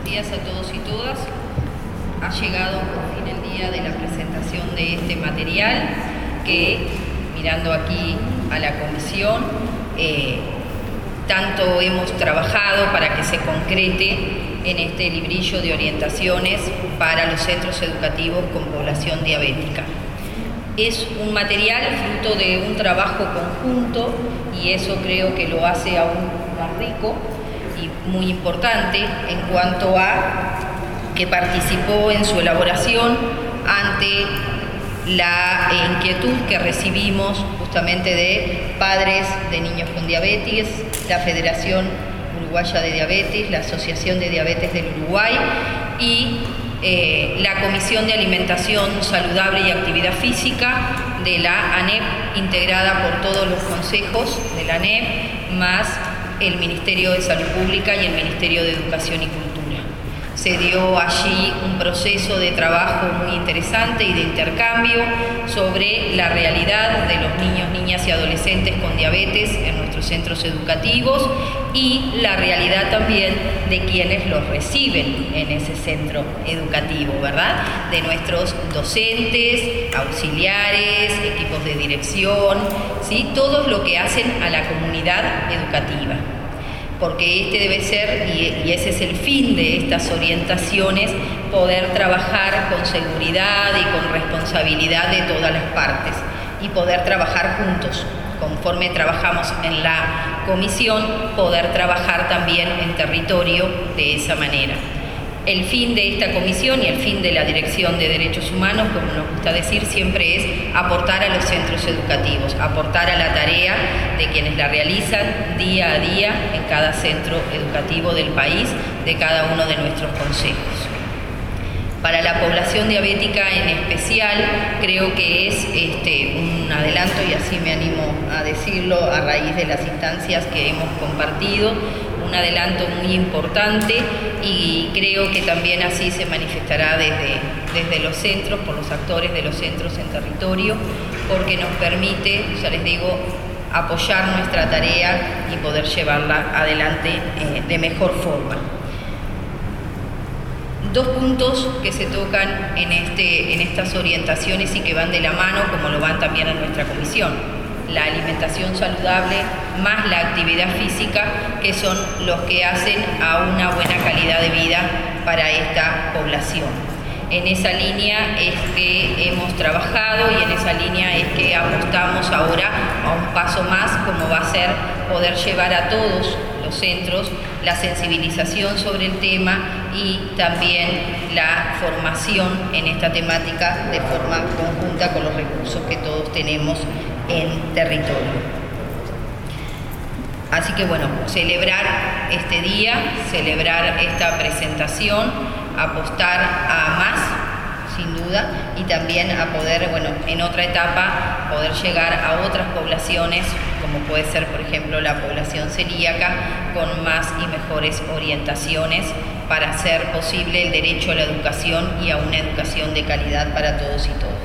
días a todos y todas. Ha llegado por fin el día de la presentación de este material que, mirando aquí a la comisión, tanto hemos trabajado para que se concrete en este librillo de orientaciones para los centros educativos con población diabética. Es un material fruto de un trabajo conjunto y eso creo que lo hace aún más rico y muy importante en cuanto a que participó en su elaboración ante la inquietud que recibimos justamente de padres de niños con diabetes, la Federación Uruguaya de Diabetes, la Asociación de Diabetes del Uruguay y la Comisión de Alimentación Saludable y Actividad Física de la ANEP, integrada por todos los consejos de la ANEP, más el Ministerio de Salud Pública y el Ministerio de Educación y Cultura. Se dio allí un proceso de trabajo muy interesante y de intercambio sobre la realidad de los niños, niñas y adolescentes con diabetes en nuestros centros educativos y la realidad también de quienes los reciben en ese centro educativo, ¿verdad? De nuestros docentes, auxiliares, equipos de dirección, ¿sí? Todos lo que hacen a la comunidad educativa. Porque este debe ser, y ese es el fin de estas orientaciones, poder trabajar con seguridad y con responsabilidad de todas las partes y poder trabajar juntos. Conforme trabajamos en la comisión, poder trabajar también en territorio de esa manera. El fin de esta comisión y el fin de la Dirección de Derechos Humanos, como nos gusta decir, siempre es aportar a los centros educativos, aportar a la tarea de quienes la realizan día a día en cada centro educativo del país, de cada uno de nuestros consejos. Para la población diabética en especial, creo que es un adelanto, y así me animo a decirlo a raíz de las instancias que hemos compartido, un adelanto muy importante y creo que también así se manifestará desde los centros, por los actores de los centros en territorio, porque nos permite, ya les digo, apoyar nuestra tarea y poder llevarla adelante de mejor forma. Dos puntos que se tocan en estas orientaciones y que van de la mano, como lo van también en nuestra comisión. La alimentación saludable más la actividad física, que son los que hacen a una buena calidad de vida para esta población. En esa línea es que hemos trabajado y en esa línea es que apostamos ahora a un paso más, como va a ser poder llevar a todos los centros la sensibilización sobre el tema y también la formación en esta temática de forma conjunta con los recursos que todos tenemos en territorio. Así que bueno, celebrar este día, celebrar esta presentación, apostar a más, sin duda, y también a poder, en otra etapa, poder llegar a otras poblaciones, como puede ser, por ejemplo, la población celíaca, con más y mejores orientaciones para hacer posible el derecho a la educación y a una educación de calidad para todos y todas.